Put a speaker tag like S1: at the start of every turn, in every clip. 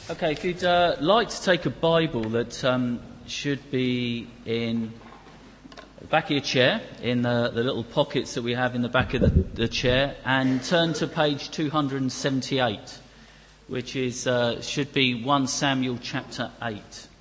S1: Okay, if you'd like to take a Bible that should be in the back of your chair, in the little pockets that we have in the back of the chair, and turn to page 278, which is should be 1 Samuel chapter 8.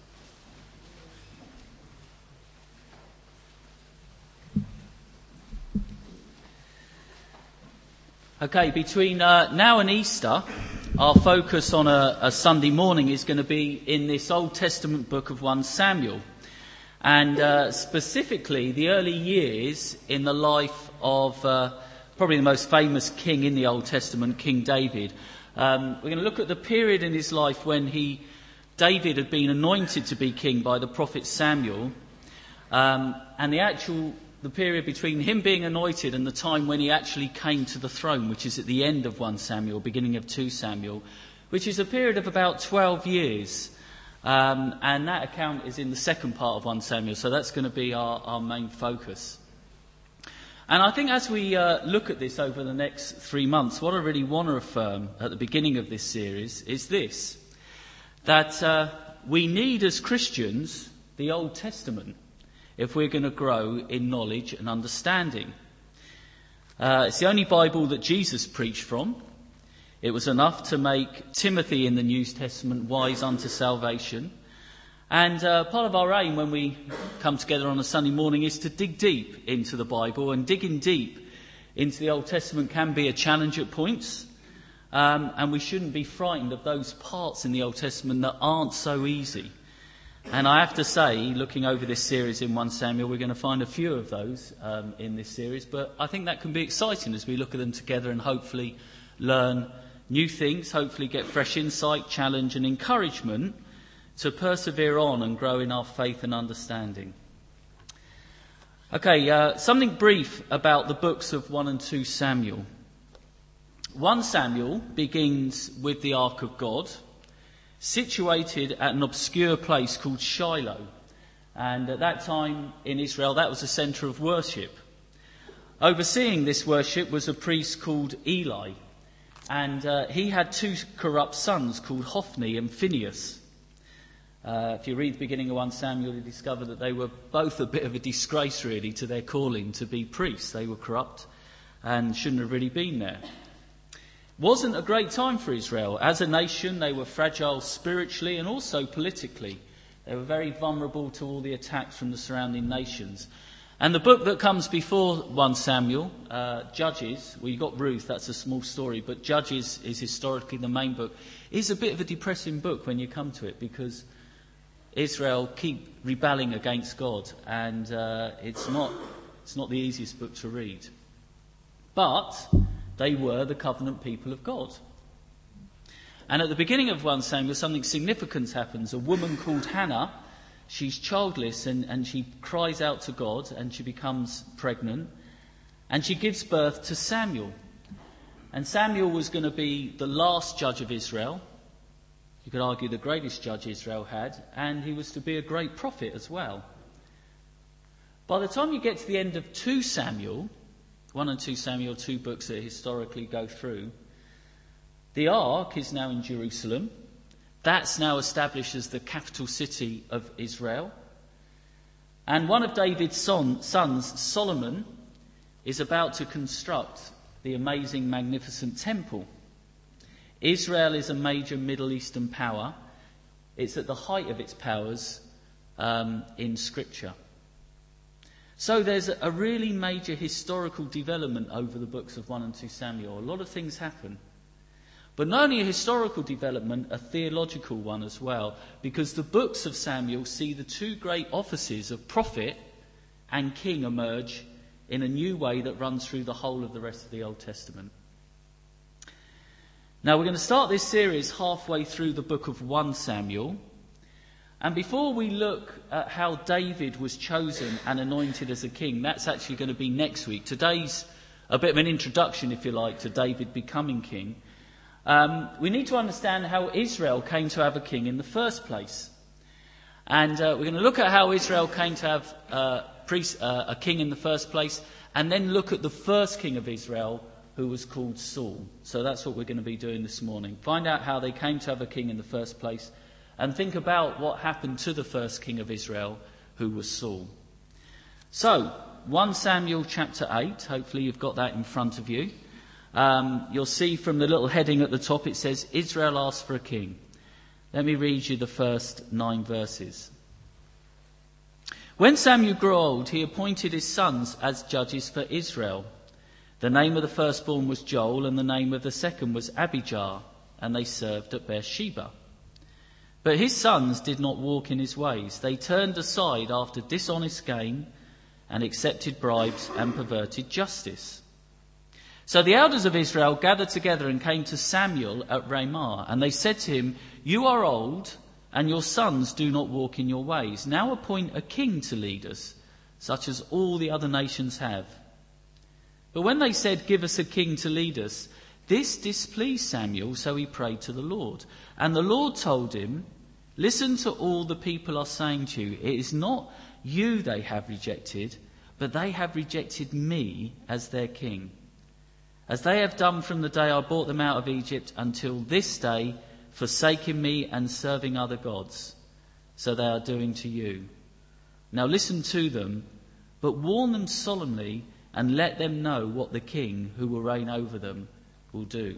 S1: Okay, between now and Easter, our focus on a Sunday morning is going to be in this Old Testament book of 1 Samuel, and specifically the early years in the life of probably the most famous king in the Old Testament, King David. We're going to look at the period in his life when David had been anointed to be king by the prophet Samuel, and the period between him being anointed and the time when he actually came to the throne, which is at the end of 1 Samuel, beginning of 2 Samuel, which is a period of about 12 years. And that account is in the second part of 1 Samuel, so that's going to be our main focus. And I think as we look at this over the next 3 months, what I really want to affirm at the beginning of this series is this, that we need as Christians the Old Testament if we're going to grow in knowledge and understanding. It's the only Bible that Jesus preached from. It was enough to make Timothy in the New Testament wise unto salvation. And part of our aim when we come together on a Sunday morning is to dig deep into the Bible, and digging deep into the Old Testament can be a challenge at points. And we shouldn't be frightened of those parts in the Old Testament that aren't so easy. And I have to say, looking over this series in 1 Samuel, we're going to find a few of those in this series. But I think that can be exciting as we look at them together and hopefully learn new things, hopefully get fresh insight, challenge and encouragement to persevere on and grow in our faith and understanding. Okay, something brief about the books of 1 and 2 Samuel. 1 Samuel begins with the Ark of God, situated at an obscure place called Shiloh. And at that time in Israel, that was a centre of worship. Overseeing this worship was a priest called Eli. And he had 2 corrupt sons called Hophni and Phinehas. If you read the beginning of 1 Samuel, you discover that they were both a bit of a disgrace, really, to their calling to be priests. They were corrupt and shouldn't have really been there. Wasn't a great time for Israel. As a nation, they were fragile spiritually and also politically. They were very vulnerable to all the attacks from the surrounding nations. And the book that comes before 1 Samuel, Judges, well, you've got Ruth, that's a small story, but Judges is historically the main book, is a bit of a depressing book when you come to it, because Israel keep rebelling against God, and it's not the easiest book to read. But they were the covenant people of God. And at the beginning of 1 Samuel, something significant happens. A woman called Hannah, she's childless and she cries out to God and she becomes pregnant. And she gives birth to Samuel. And Samuel was going to be the last judge of Israel. You could argue the greatest judge Israel had. And he was to be a great prophet as well. By the time you get to the end of 2 Samuel, 1 and 2 Samuel, 2 books that historically go through, the Ark is now in Jerusalem. That's now established as the capital city of Israel. And one of David's sons, Solomon, is about to construct the amazing, magnificent temple. Israel is a major Middle Eastern power. It's at the height of its powers in Scripture. So there's a really major historical development over the books of 1 and 2 Samuel. A lot of things happen. But not only a historical development, a theological one as well, because the books of Samuel see the 2 great offices of prophet and king emerge in a new way that runs through the whole of the rest of the Old Testament. Now we're going to start this series halfway through the book of 1 Samuel. And before we look at how David was chosen and anointed as a king, that's actually going to be next week. Today's a bit of an introduction, if you like, to David becoming king. We need to understand how Israel came to have a king in the first place. And we're going to look at how Israel came to have a king in the first place, and then look at the first king of Israel who was called Saul. So that's what we're going to be doing this morning. Find out how they came to have a king in the first place, and think about what happened to the first king of Israel, who was Saul. So, 1 Samuel chapter 8, hopefully you've got that in front of you. You'll see from the little heading at the top it says, Israel asked for a king. Let me read you the first 9 verses. When Samuel grew old, he appointed his sons as judges for Israel. The name of the firstborn was Joel, and the name of the second was Abijah, and they served at Beersheba. But his sons did not walk in his ways. They turned aside after dishonest gain and accepted bribes and perverted justice. So the elders of Israel gathered together and came to Samuel at Ramah, and they said to him, You are old, and your sons do not walk in your ways. Now appoint a king to lead us, such as all the other nations have. But when they said, Give us a king to lead us, this displeased Samuel, so he prayed to the Lord. And the Lord told him, Listen to all the people are saying to you. It is not you they have rejected, but they have rejected me as their king, as they have done from the day I brought them out of Egypt until this day, forsaking me and serving other gods. So they are doing to you. Now listen to them, but warn them solemnly, and let them know what the king who will reign over them will do.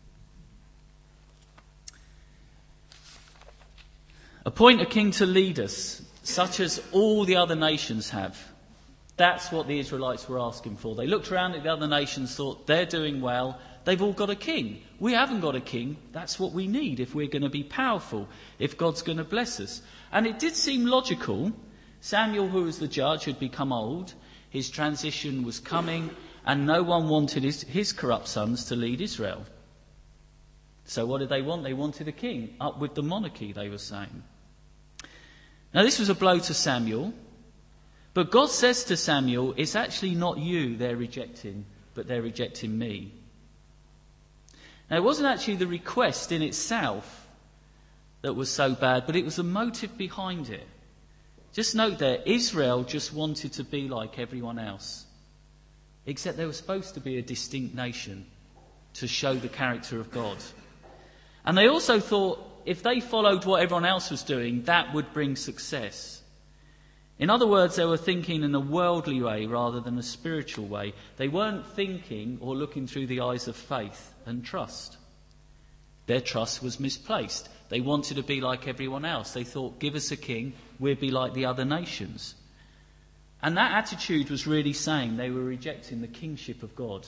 S1: Appoint a king to lead us, such as all the other nations have. That's what the Israelites were asking for. They looked around at the other nations, thought, they're doing well, they've all got a king. We haven't got a king. That's what we need if we're going to be powerful, if God's going to bless us. And it did seem logical. Samuel, who was the judge, had become old. His transition was coming, and no one wanted his corrupt sons to lead Israel. So what did they want? They wanted a king. Up with the monarchy, they were saying. Now this was a blow to Samuel. But God says to Samuel, it's actually not you they're rejecting, but they're rejecting me. Now it wasn't actually the request in itself that was so bad, but it was the motive behind it. Just note there, Israel just wanted to be like everyone else. Except they were supposed to be a distinct nation to show the character of God. And they also thought if they followed what everyone else was doing, that would bring success. In other words, they were thinking in a worldly way rather than a spiritual way. They weren't thinking or looking through the eyes of faith and trust. Their trust was misplaced. They wanted to be like everyone else. They thought, give us a king, we'll be like the other nations. And that attitude was really saying they were rejecting the kingship of God.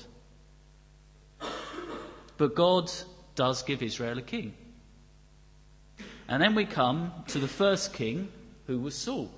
S1: But God does give Israel a king. And then we come to the first king, who was Saul.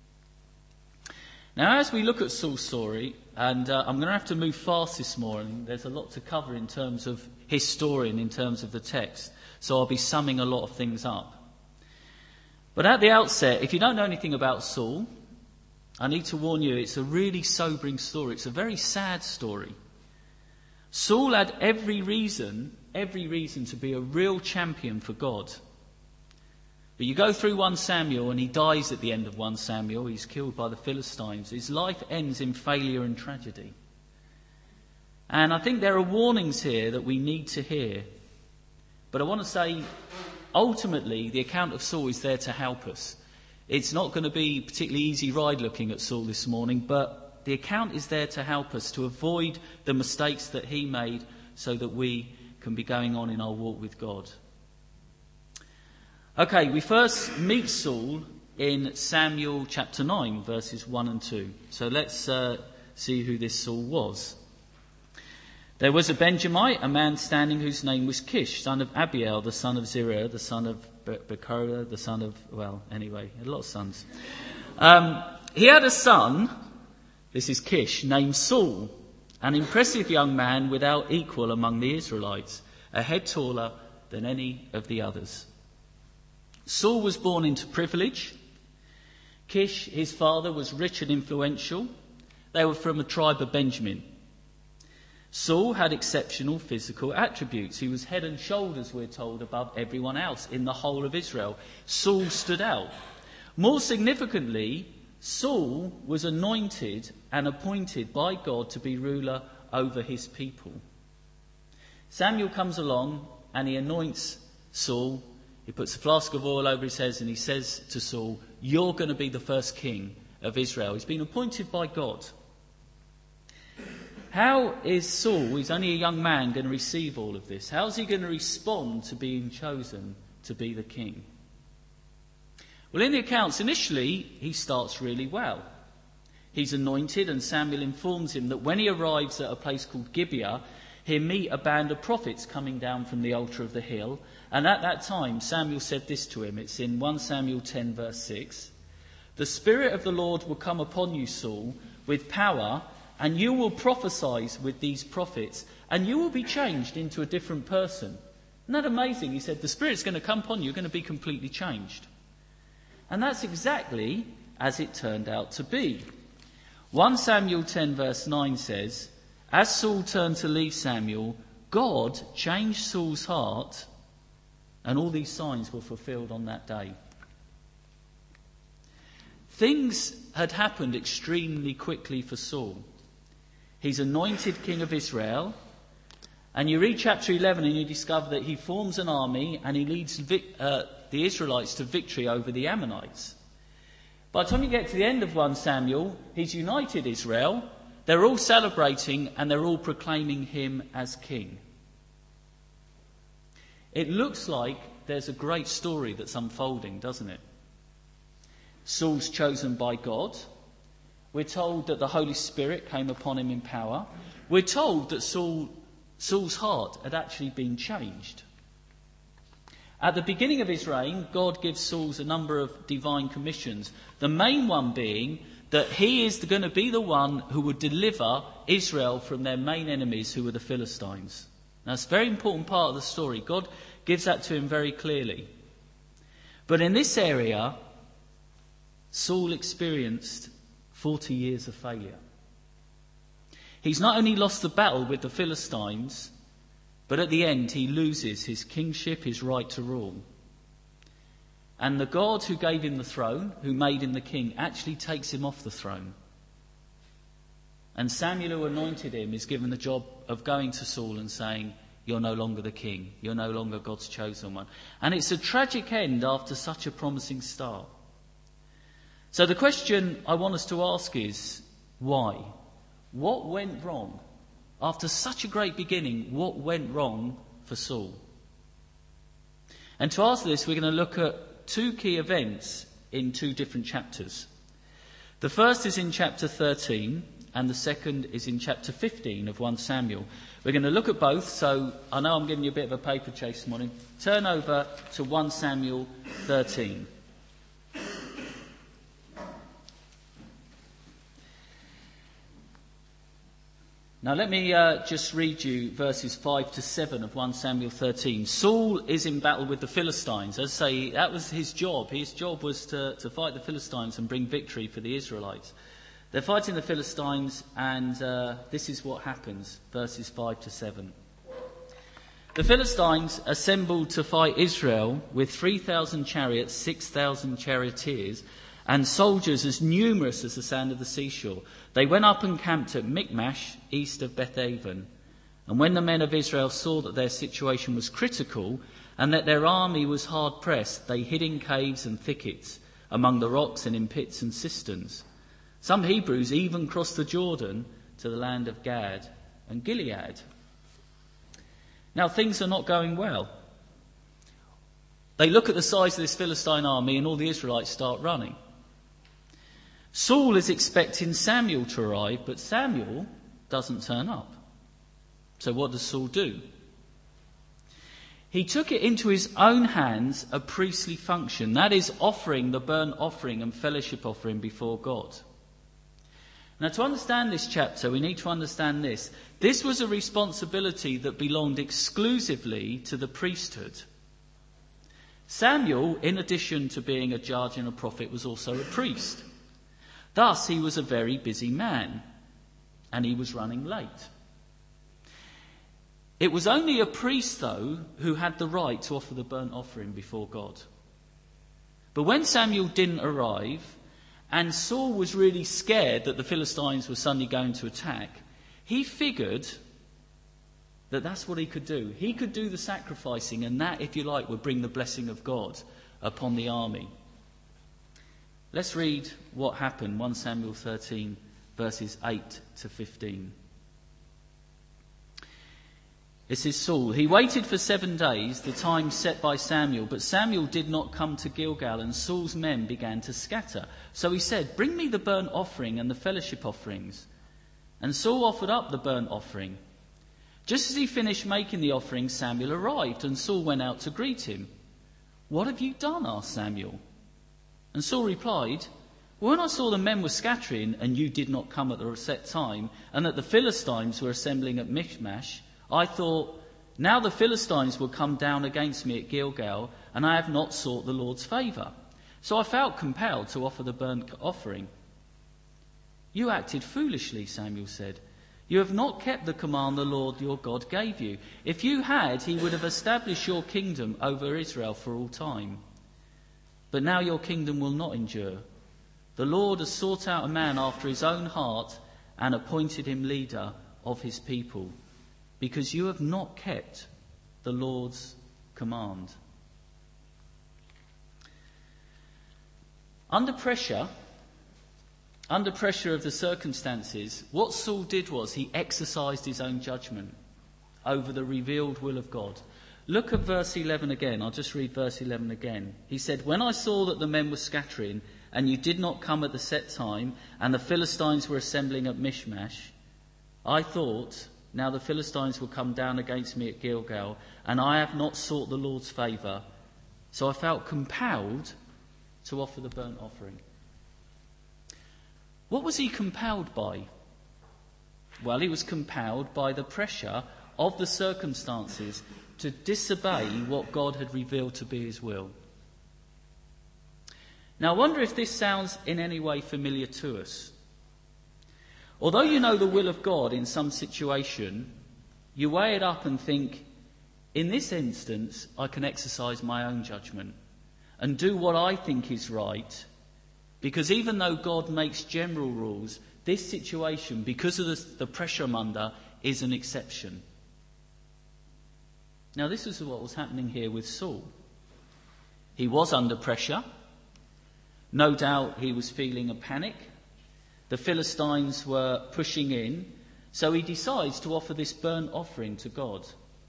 S1: Now, as we look at Saul's story, and I'm going to have to move fast this morning, there's a lot to cover in terms of his story and in terms of the text, so I'll be summing a lot of things up. But at the outset, if you don't know anything about Saul, I need to warn you, it's a really sobering story. It's a very sad story. Saul had every reason to be a real champion for God. But you go through 1 Samuel and he dies at the end of 1 Samuel. He's killed by the Philistines. His life ends in failure and tragedy. And I think there are warnings here that we need to hear. But I want to say, ultimately, the account of Saul is there to help us. It's not going to be a particularly easy ride looking at Saul this morning, but the account is there to help us to avoid the mistakes that he made so that we can be going on in our walk with God. Okay, we first meet Saul in Samuel chapter 9, verses 1 and 2. So let's see who this Saul was. There was a Benjamite, a man standing whose name was Kish, son of Abiel, the son of Zerah, the son of Bechorath, the son of, a lot of sons. He had a son, this is Kish, named Saul, an impressive young man without equal among the Israelites, a head taller than any of the others. Saul was born into privilege. Kish, his father, was rich and influential. They were from a tribe of Benjamin. Saul had exceptional physical attributes. He was head and shoulders, we're told, above everyone else in the whole of Israel. Saul stood out. More significantly, Saul was anointed and appointed by God to be ruler over his people. Samuel comes along and he anoints Saul. He puts a flask of oil over his head and he says to Saul, "You're going to be the first king of Israel." He's been appointed by God. How is Saul, who's only a young man, going to receive all of this? How's he going to respond to being chosen to be the king? Well, in the accounts, initially, he starts really well. He's anointed, and Samuel informs him that when he arrives at a place called Gibeah, he'll meet a band of prophets coming down from the altar of the hill. And at that time, Samuel said this to him. It's in 1 Samuel 10, verse 6. "The Spirit of the Lord will come upon you, Saul, with power, and you will prophesy with these prophets, and you will be changed into a different person." Isn't that amazing? He said, the Spirit's going to come upon you, you're going to be completely changed. And that's exactly as it turned out to be. 1 Samuel 10, verse 9 says, "As Saul turned to leave Samuel, God changed Saul's heart, and all these signs were fulfilled on that day." Things had happened extremely quickly for Saul. He's anointed king of Israel, and you read chapter 11 and you discover that he forms an army and he leads the Israelites to victory over the Ammonites. By the time you get to the end of 1 Samuel, he's united Israel, they're all celebrating and they're all proclaiming him as king. It looks like there's a great story that's unfolding, doesn't it? Saul's chosen by God. We're told that the Holy Spirit came upon him in power. We're told that Saul's heart had actually been changed. At the beginning of his reign, God gives Saul a number of divine commissions. The main one being that he is going to be the one who would deliver Israel from their main enemies, who were the Philistines. Now, it's a very important part of the story. God gives that to him very clearly. But in this area, Saul experienced 40 years of failure. He's not only lost the battle with the Philistines, but at the end he loses his kingship, his right to rule. And the God who gave him the throne, who made him the king, actually takes him off the throne. And Samuel, who anointed him, is given the job of going to Saul and saying, "You're no longer the king. You're no longer God's chosen one." And it's a tragic end after such a promising start. So the question I want us to ask is, why? What went wrong? After such a great beginning, what went wrong for Saul? And to answer this, we're going to look at two key events in two different chapters. The first is in chapter 13, and the second is in chapter 15 of 1 Samuel. We're going to look at both, so I know I'm giving you a bit of a paper chase this morning. Turn over to 1 Samuel 13. Now let me just read you verses 5 to 7 of 1 Samuel 13. Saul is in battle with the Philistines. As I say, that was his job. His job was to fight the Philistines and bring victory for the Israelites. They're fighting the Philistines, and this is what happens, verses 5 to 7. The Philistines assembled to fight Israel with 3,000 chariots, 6,000 charioteers, and soldiers as numerous as the sand of the seashore. They went up and camped at Michmash, east of Bethaven. And when the men of Israel saw that their situation was critical and that their army was hard pressed, they hid in caves and thickets, among the rocks and in pits and cisterns. Some Hebrews even crossed the Jordan to the land of Gad and Gilead. Now things are not going well. They look at the size of this Philistine army and all the Israelites start running. Saul is expecting Samuel to arrive, but Samuel doesn't turn up. So what does Saul do? He took it into his own hands a priestly function, that is, offering the burnt offering and fellowship offering before God. Now, to understand this chapter, we need to understand this. This was a responsibility that belonged exclusively to the priesthood. Samuel, in addition to being a judge and a prophet, was also a priest. Thus, he was a very busy man, and he was running late. It was only a priest, though, who had the right to offer the burnt offering before God. But when Samuel didn't arrive, and Saul was really scared that the Philistines were suddenly going to attack, he figured that's what he could do. He could do the sacrificing, and that, if you like, would bring the blessing of God upon the army. Let's read what happened, 1 Samuel 13, verses 8 to 15. This is Saul. He waited for 7 days, the time set by Samuel, but Samuel did not come to Gilgal, and Saul's men began to scatter. So he said, "Bring me the burnt offering and the fellowship offerings." And Saul offered up the burnt offering. Just as he finished making the offering, Samuel arrived, and Saul went out to greet him. "What have you done?" asked Samuel. And Saul replied, "When I saw the men were scattering, and you did not come at the set time, and that the Philistines were assembling at Michmash, I thought, now the Philistines will come down against me at Gilgal, and I have not sought the Lord's favour. So I felt compelled to offer the burnt offering." "You acted foolishly," Samuel said. "You have not kept the command the Lord your God gave you. If you had, he would have established your kingdom over Israel for all time. But now your kingdom will not endure. The Lord has sought out a man after his own heart and appointed him leader of his people, because you have not kept the Lord's command." Under pressure of the circumstances, what Saul did was he exercised his own judgment over the revealed will of God. Look at verse 11 again. I'll just read verse 11 again. He said, "When I saw that the men were scattering, and you did not come at the set time, and the Philistines were assembling at Michmash, I thought, now the Philistines will come down against me at Gilgal, and I have not sought the Lord's favour. So I felt compelled to offer the burnt offering." What was he compelled by? Well, he was compelled by the pressure of the circumstances to disobey what God had revealed to be his will. Now, I wonder if this sounds in any way familiar to us. Although you know the will of God in some situation, you weigh it up and think, in this instance, I can exercise my own judgment and do what I think is right, because even though God makes general rules, this situation, because of the pressure I'm under, is an exception. Now, this is what was happening here with Saul. He was under pressure. No doubt he was feeling a panic. The Philistines were pushing in, so he decides to offer this burnt offering to God.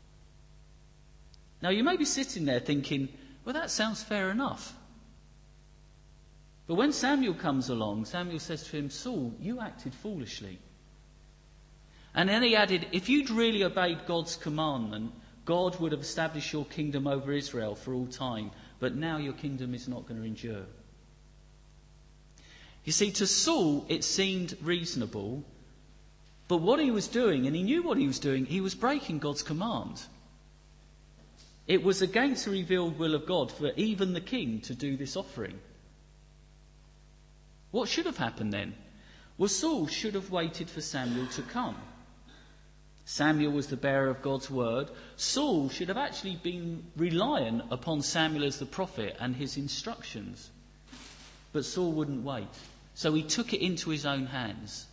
S1: Now, you may be sitting there thinking, well, that sounds fair enough. But when Samuel comes along, Samuel says to him, "Saul, you acted foolishly." And then he added, if you'd really obeyed God's commandment, God would have established your kingdom over Israel for all time, but now your kingdom is not going to endure. You see, to Saul it seemed reasonable, but what he was doing, and he knew what he was doing, he was breaking God's command. It was against the revealed will of God for even the king to do this offering. What should have happened then? Well, Saul should have waited for Samuel to come. Samuel was the bearer of God's word. Saul should have actually been reliant upon Samuel as the prophet and his instructions. But Saul wouldn't wait, so he took it into his own hands.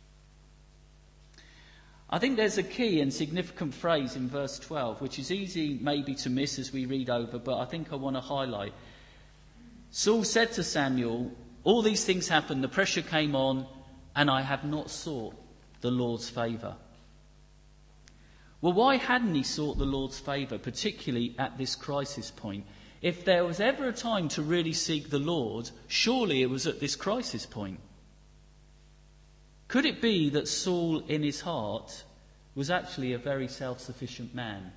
S1: I think there's a key and significant phrase in verse 12, which is easy maybe to miss as we read over, but I think I want to highlight. Saul said to Samuel, all these things happened, the pressure came on, and I have not sought the Lord's favour. Well, why hadn't he sought the Lord's favour, particularly at this crisis point? If there was ever a time to really seek the Lord, surely it was at this crisis point. Could it be that Saul in his heart was actually a very self-sufficient man?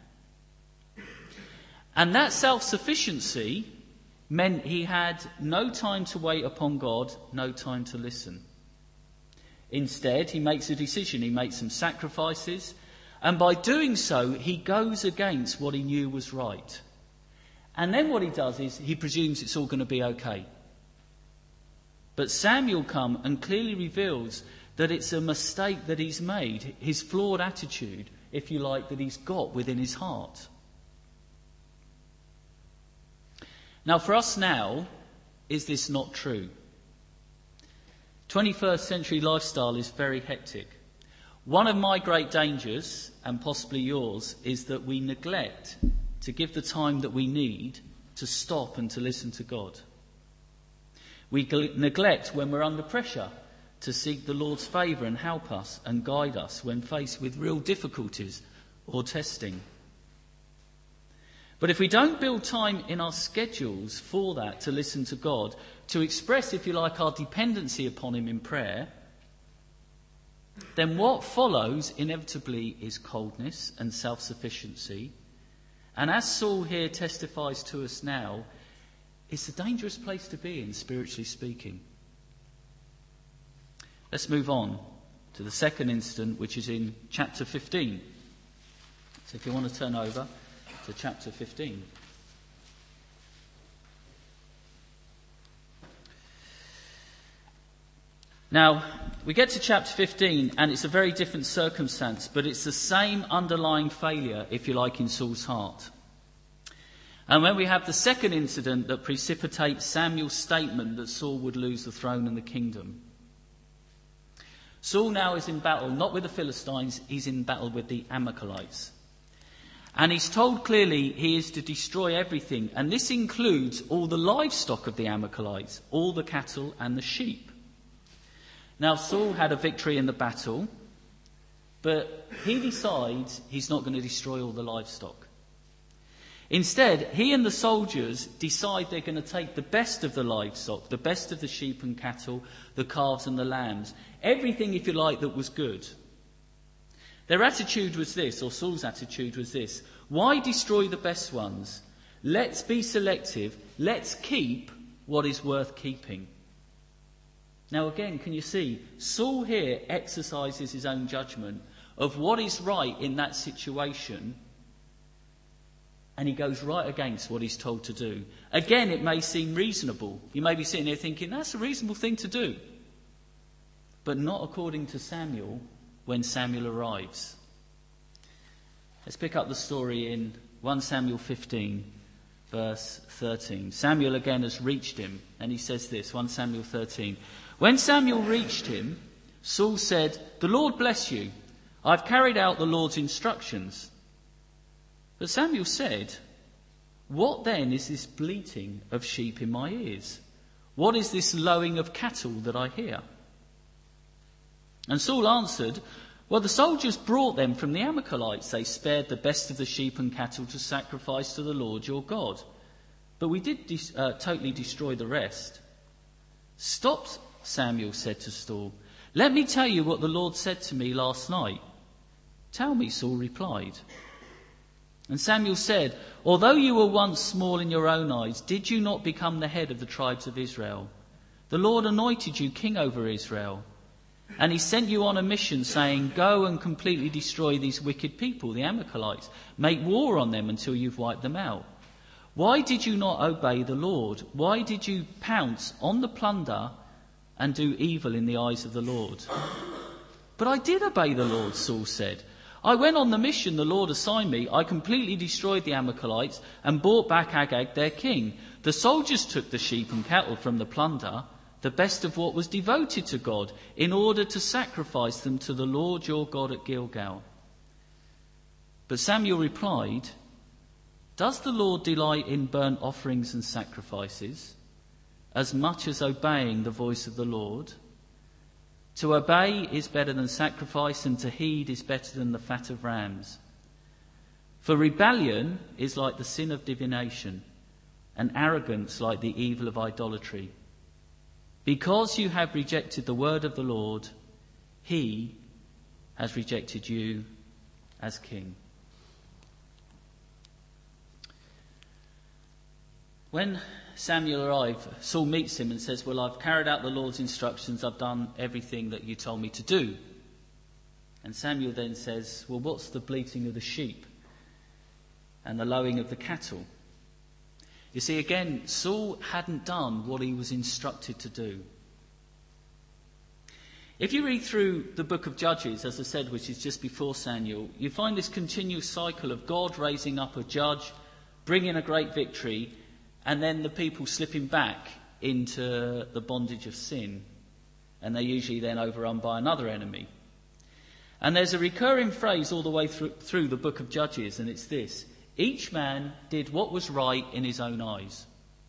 S1: And that self-sufficiency meant he had no time to wait upon God, no time to listen. Instead, he makes a decision, he makes some sacrifices, and by doing so, he goes against what he knew was right. And then what he does is he presumes it's all going to be okay. But Samuel comes and clearly reveals that it's a mistake that he's made, his flawed attitude, if you like, that he's got within his heart. Now, for us now, is this not true? 21st century lifestyle is very hectic. One of my great dangers, and possibly yours, is that we neglect to give the time that we need to stop and to listen to God. We neglect when we're under pressure to seek the Lord's favour and help us and guide us when faced with real difficulties or testing. But if we don't build time in our schedules for that, to listen to God, to express, if you like, our dependency upon him in prayer, then what follows inevitably is coldness and self-sufficiency. And as Saul here testifies to us now, it's a dangerous place to be in, spiritually speaking. Let's move on to the second incident, which is in chapter 15. So if you want to turn over to chapter 15. Now, we get to chapter 15 and it's a very different circumstance, but it's the same underlying failure, if you like, in Saul's heart. And when we have the second incident that precipitates Samuel's statement that Saul would lose the throne and the kingdom. Saul now is in battle, not with the Philistines, he's in battle with the Amalekites. And he's told clearly he is to destroy everything, and this includes all the livestock of the Amalekites, all the cattle and the sheep. Now Saul had a victory in the battle, but he decides he's not going to destroy all the livestock. Instead, he and the soldiers decide they're going to take the best of the livestock, the best of the sheep and cattle, the calves and the lambs, everything, if you like, that was good. Their attitude was this, or Saul's attitude was this: why destroy the best ones? Let's be selective. Let's keep what is worth keeping. Now again, can you see? Saul here exercises his own judgment of what is right in that situation, and he goes right against what he's told to do. Again, it may seem reasonable. You may be sitting there thinking, that's a reasonable thing to do. But not according to Samuel when Samuel arrives. Let's pick up the story in 1 Samuel 15, verse 13. Samuel again has reached him, and he says this, 1 Samuel 13. When Samuel reached him, Saul said, "The Lord bless you. I've carried out the Lord's instructions." But Samuel said, "What then is this bleating of sheep in my ears? What is this lowing of cattle that I hear?" And Saul answered, "Well, the soldiers brought them from the Amalekites. They spared the best of the sheep and cattle to sacrifice to the Lord your God. But we did totally destroy the rest." "Stop," Samuel said to Saul. "Let me tell you what the Lord said to me last night." "Tell me," Saul replied. And Samuel said, "Although you were once small in your own eyes, did you not become the head of the tribes of Israel? The Lord anointed you king over Israel. And he sent you on a mission saying, 'Go and completely destroy these wicked people, the Amalekites. Make war on them until you've wiped them out.' Why did you not obey the Lord? Why did you pounce on the plunder and do evil in the eyes of the Lord?" "But I did obey the Lord," Saul said. "I went on the mission the Lord assigned me. I completely destroyed the Amalekites and brought back Agag, their king. The soldiers took the sheep and cattle from the plunder, the best of what was devoted to God, in order to sacrifice them to the Lord your God at Gilgal." But Samuel replied, "Does the Lord delight in burnt offerings and sacrifices, as much as obeying the voice of the Lord? To obey is better than sacrifice, and to heed is better than the fat of rams. For rebellion is like the sin of divination, and arrogance like the evil of idolatry. Because you have rejected the word of the Lord, he has rejected you as king." When Samuel arrived, Saul meets him and says, "Well, I've carried out the Lord's instructions. I've done everything that you told me to do." And Samuel then says, "Well, what's the bleating of the sheep and the lowing of the cattle?" You see, again, Saul hadn't done what he was instructed to do. If you read through the book of Judges, as I said, which is just before Samuel, you find this continuous cycle of God raising up a judge, bringing a great victory, and then the people slipping back into the bondage of sin. And they're usually then overrun by another enemy. And there's a recurring phrase all the way through the book of Judges, and it's this: each man did what was right in his own eyes.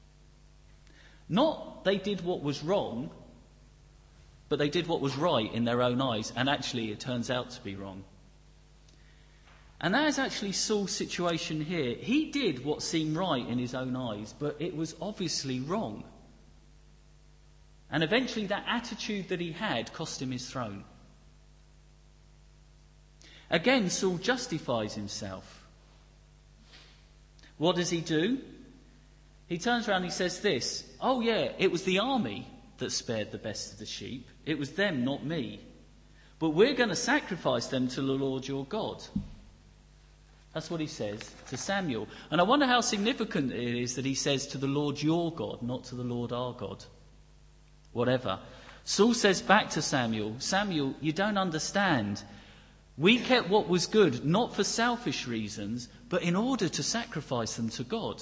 S1: Not they did what was wrong, but they did what was right in their own eyes, and actually it turns out to be wrong. And that is actually Saul's situation here. He did what seemed right in his own eyes, but it was obviously wrong. And eventually that attitude that he had cost him his throne. Again, Saul justifies himself. What does he do? He turns around and he says this: oh yeah, it was the army that spared the best of the sheep. It was them, not me. But we're going to sacrifice them to the Lord your God. That's what he says to Samuel. And I wonder how significant it is that he says to the Lord your God, not to the Lord our God. Whatever. Saul says back to Samuel, Samuel, you don't understand. We kept what was good, not for selfish reasons, but in order to sacrifice them to God.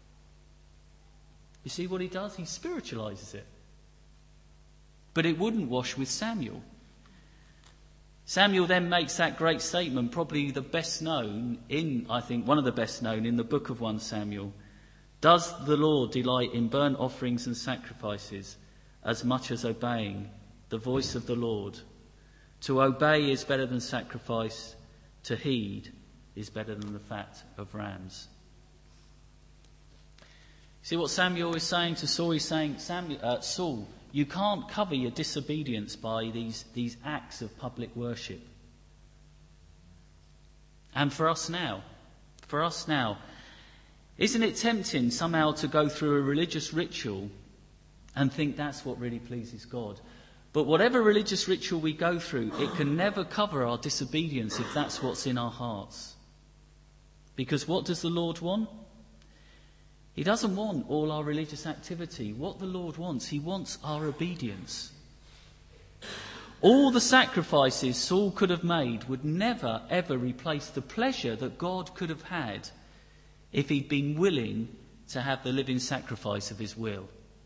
S1: You see what he does? He spiritualizes it. But it wouldn't wash with Samuel. Samuel then makes that great statement, probably the best known one of the best known in the book of 1 Samuel. Does the Lord delight in burnt offerings and sacrifices as much as obeying the voice of the Lord? To obey is better than sacrifice. To heed is better than the fat of rams. See what Samuel is saying to Saul? He's saying, Saul, you can't cover your disobedience by these acts of public worship. And for us now, isn't it tempting somehow to go through a religious ritual and think that's what really pleases God? But whatever religious ritual we go through, it can never cover our disobedience if that's what's in our hearts. Because what does the Lord want? He doesn't want all our religious activity. What the Lord wants, he wants our obedience. All the sacrifices Saul could have made would never, ever replace the pleasure that God could have had if he'd been willing to have the living sacrifice of his will.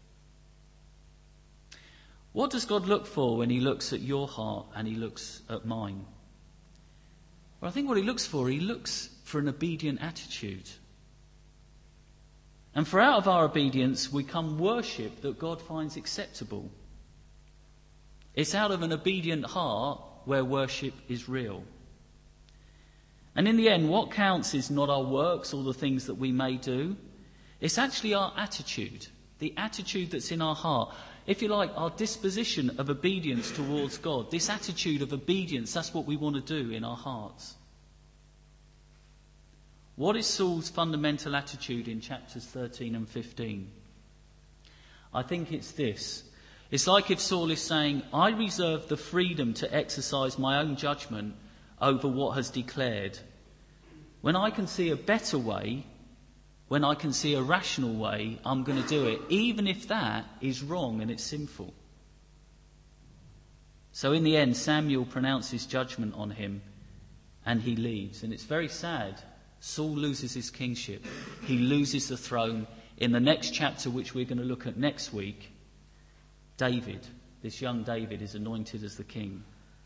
S1: What does God look for when he looks at your heart and he looks at mine? Well, I think what he looks for an obedient attitude. And for out of our obedience we come worship that God finds acceptable. It's out of an obedient heart where worship is real. And in the end, what counts is not our works or the things that we may do. It's actually our attitude, the attitude that's in our heart. If you like, our disposition of obedience towards God. This attitude of obedience, that's what we want to do in our hearts. What is Saul's fundamental attitude in chapters 13 and 15? I think it's this. It's like if Saul is saying, I reserve the freedom to exercise my own judgment over what has declared. When I can see a better way, when I can see a rational way, I'm going to do it, even if that is wrong and it's sinful. So in the end, Samuel pronounces judgment on him and he leaves. And it's very sad. Saul loses his kingship. He loses the throne. In the next chapter, which we're going to look at next week, David, this young David, is anointed as the king.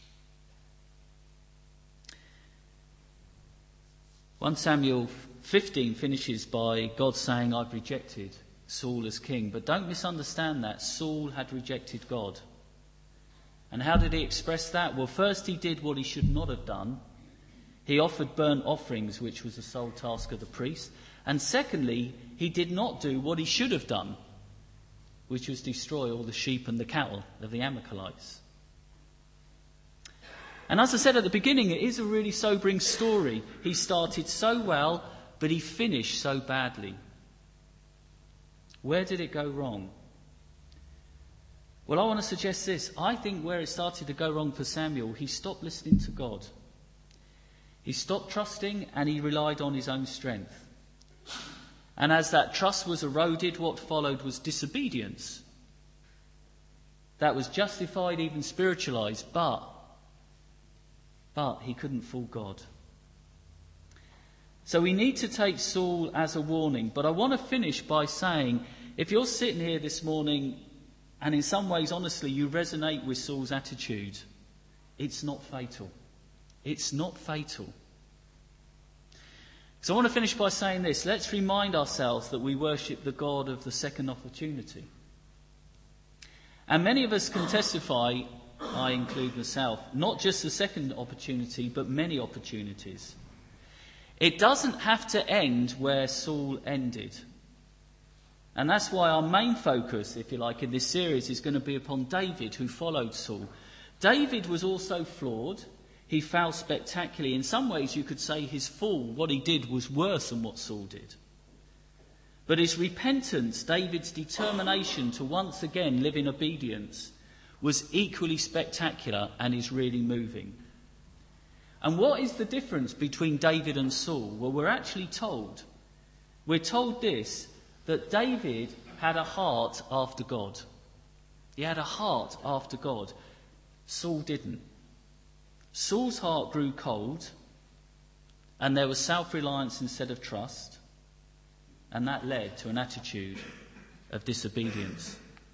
S1: 1 Samuel 15 finishes by God saying, I've rejected Saul as king. But don't misunderstand that. Saul had rejected God. And how did he express that? Well, first he did what he should not have done. He offered burnt offerings, which was the sole task of the priest. And secondly, he did not do what he should have done, which was destroy all the sheep and the cattle of the Amalekites. And as I said at the beginning, it is a really sobering story. He started so well, but he finished so badly. Where did it go wrong? Well, I want to suggest this. I think where it started to go wrong for Samuel, he stopped listening to God. He stopped trusting and he relied on his own strength. And as that trust was eroded, what followed was disobedience. That was justified, even spiritualized, but he couldn't fool God. So we need to take Saul as a warning. But I want to finish by saying, if you're sitting here this morning and in some ways, honestly, you resonate with Saul's attitude, it's not fatal. It's not fatal. So I want to finish by saying this. Let's remind ourselves that we worship the God of the second opportunity. And many of us can testify, I include myself, not just the second opportunity, but many opportunities. It doesn't have to end where Saul ended. And that's why our main focus, if you like, in this series is going to be upon David, who followed Saul. David was also flawed. He fell spectacularly. In some ways, you could say his fall, what he did, was worse than what Saul did. But his repentance, David's determination to once again live in obedience, was equally spectacular and is really moving. And what is the difference between David and Saul? Well, we're told this, that David had a heart after God. He had a heart after God. Saul didn't. Saul's heart grew cold, and there was self-reliance instead of trust, and that led to an attitude of disobedience.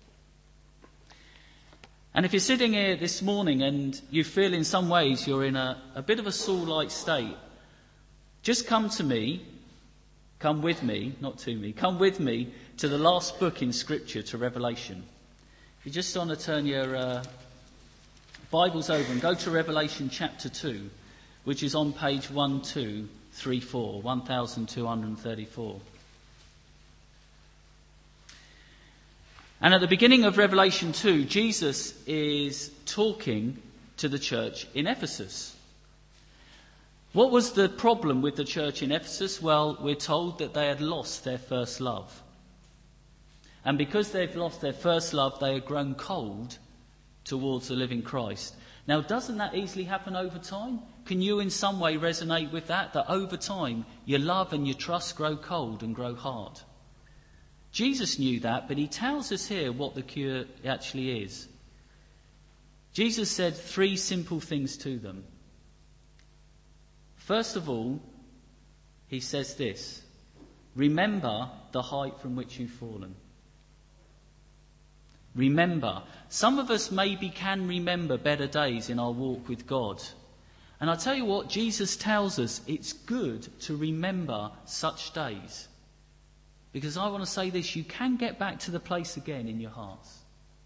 S1: And if you're sitting here this morning and you feel in some ways you're in a bit of a Saul-like state, just come with me to the last book in Scripture, to Revelation. If you just want to turn your Bibles over and go to Revelation chapter 2, which is on page 1234. And at the beginning of Revelation 2, Jesus is talking to the church in Ephesus. What was the problem with the church in Ephesus? Well, we're told that they had lost their first love. And because they've lost their first love, they had grown cold towards the living Christ. Now, doesn't that easily happen over time? Can you in some way resonate with that? That over time, your love and your trust grow cold and grow hard. Jesus knew that, but he tells us here what the cure actually is. Jesus said 3 simple things to them. First of all, he says this: remember the height from which you've fallen. Remember. Some of us maybe can remember better days in our walk with God. And I tell you what, Jesus tells us it's good to remember such days. Because I want to say this, you can get back to the place again in your hearts.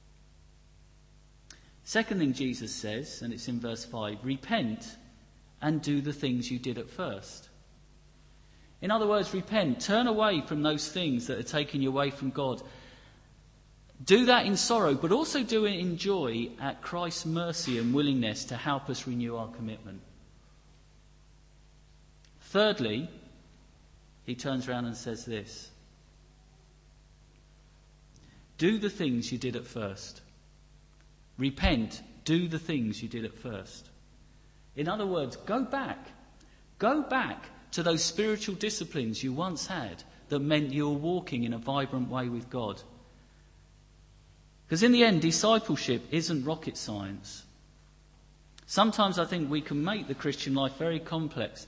S1: Second thing Jesus says, and it's in verse 5, repent and do the things you did at first. In other words, repent, turn away from those things that are taking you away from God. Do that in sorrow, but also do it in joy at Christ's mercy and willingness to help us renew our commitment. Thirdly, he turns around and says this: do the things you did at first. Repent, do the things you did at first. In other words, go back to those spiritual disciplines you once had that meant you were walking in a vibrant way with God. Because in the end, discipleship isn't rocket science. Sometimes I think we can make the Christian life very complex.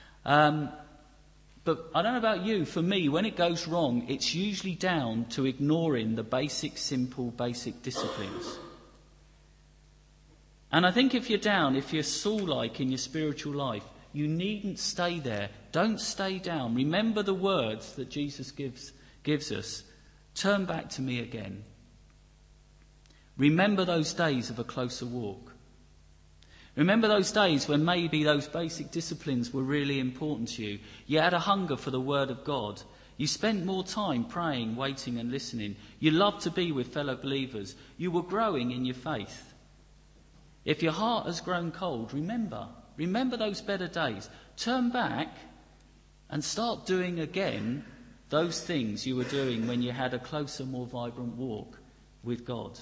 S1: But I don't know about you, for me, when it goes wrong, it's usually down to ignoring the basic disciplines. And I think if you're Saul-like in your spiritual life, you needn't stay there. Don't stay down. Remember the words that Jesus gives us. Turn back to me again. Remember those days of a closer walk. Remember those days when maybe those basic disciplines were really important to you. You had a hunger for the Word of God. You spent more time praying, waiting and listening. You loved to be with fellow believers. You were growing in your faith. If your heart has grown cold, remember those better days. Turn back and start doing again those things you were doing when you had a closer, more vibrant walk with God.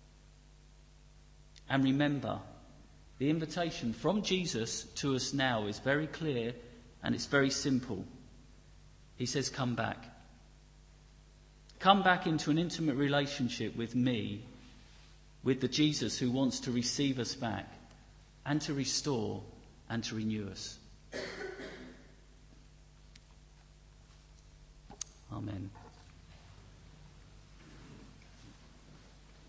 S1: And remember, the invitation from Jesus to us now is very clear and it's very simple. He says, come back. Come back into an intimate relationship with me, with the Jesus who wants to receive us back and to restore and to renew us. Amen.